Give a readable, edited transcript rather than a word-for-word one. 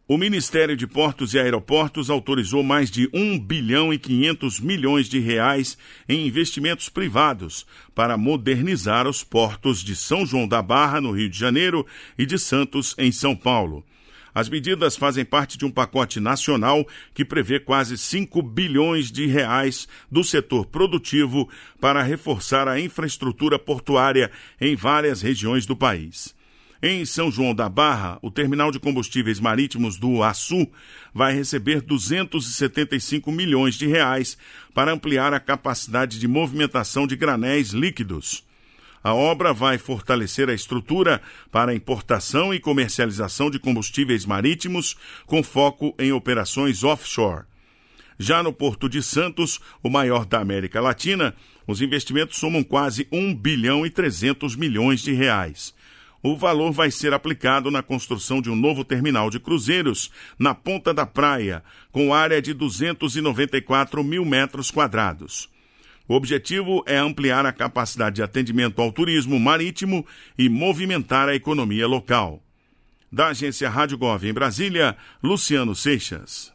O Ministério de Portos e Aeroportos autorizou mais de 1 bilhão e 500 milhões de reais em investimentos privados para modernizar os portos de São João da Barra, no Rio de Janeiro, e de Santos, em São Paulo. As medidas fazem parte de um pacote nacional que prevê quase 5 bilhões de reais do setor produtivo para reforçar a infraestrutura portuária em várias regiões do país. Em São João da Barra, o terminal de combustíveis marítimos do Açu vai receber 275 milhões de reais para ampliar a capacidade de movimentação de granéis líquidos. A obra vai fortalecer a estrutura para a importação e comercialização de combustíveis marítimos com foco em operações offshore. Já no Porto de Santos, o maior da América Latina, os investimentos somam quase 1 bilhão e 300 milhões de reais. O valor vai ser aplicado na construção de um novo terminal de cruzeiros na Ponta da Praia, com área de 294 mil metros quadrados. O objetivo é ampliar a capacidade de atendimento ao turismo marítimo e movimentar a economia local. Da agência Rádio Gov em Brasília, Luciano Seixas.